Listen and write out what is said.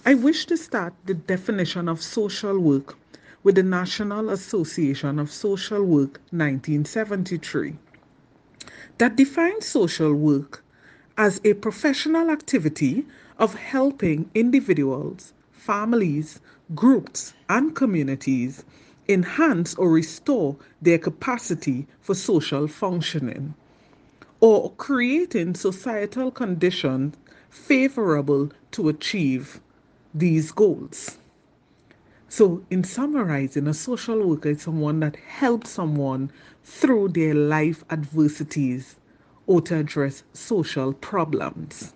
I wish to start the definition of social work with the National Association of Social Work 1973 that defines social work as a professional activity of helping individuals, families, groups, and communities enhance or restore their capacity for social functioning, or creating societal conditions favorable to achieve these goals. So, in summarizing, a social worker is someone that helps someone through their life adversities or to address social problems.